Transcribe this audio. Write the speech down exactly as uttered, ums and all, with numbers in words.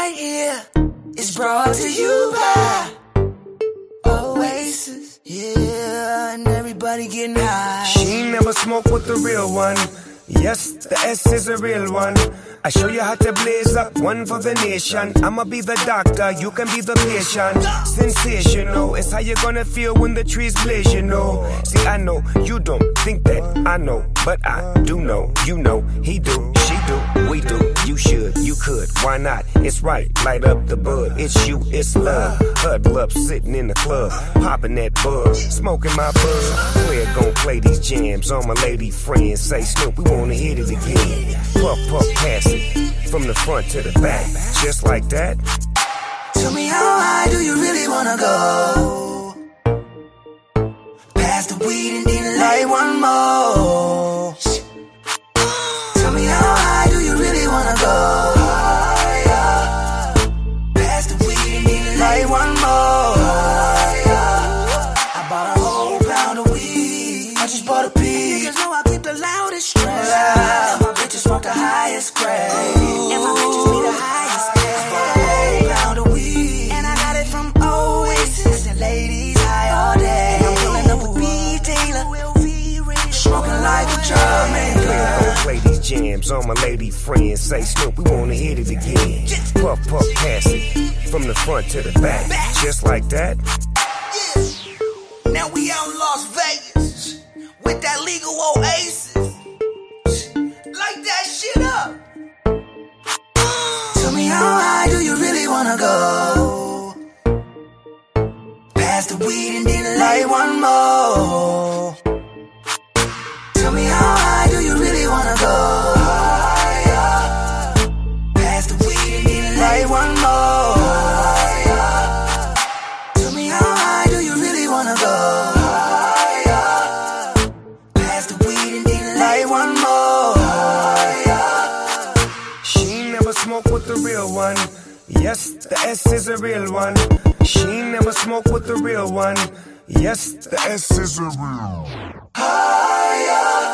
right here is brought to you by Oasis. Yeah, and everybody getting high. She never smoked with the real one. Yes, the S is a real one. I show you how to blaze up, one for the nation. I'ma be the doctor, you can be the patient. Sensational, it's how you're gonna feel when the trees blaze, you know. See, I know, you don't think that I know, but I do know, you know, he do, she do, we do. You should, you could, why not? It's right, light up the bud. It's you, it's love. Huddle up, sitting in the club, popping that bud, smoking my bud. Player gon' play these jams on my lady friends. Say, Snoop, we wanna hit it again. Puff, puff, pass it from the front to the back, just like that. Tell me how high do you really wanna go? Pass the weed and then light one more. Tell me how high do you really wanna go? Higher. Pass the weed and then light one more. Higher. I bought a whole pound of weed. I just bought a piece. Because know I keep the loudest strain. And my bitches smoke the highest grade. And my bitches be the highest grade. I bought a whole pound of weed. And I got it from Oasis. And ladies high all day. And I'm pulling up with B. Taylor. Smoking like a German girl. Play these jams on my lady friends. Say, Snoop, we wanna hit it again. Puff, puff, pass it from the front to the back, just like that. Yeah. Now we out in Las Vegas with that legal Oasis. Light that shit up. Tell me how high do you really wanna go? Pass the weed and then light one more. Tell me how high do you really wanna go? Higher. Pass the weed and then light one more. Higher. Tell me how high do you really wanna go? Higher. Pass the weed and then light one more. Higher. She never smoked with the real one. Yes, the S is a real one. She never smoked with the real one. Yes, the S is a real one. Higher.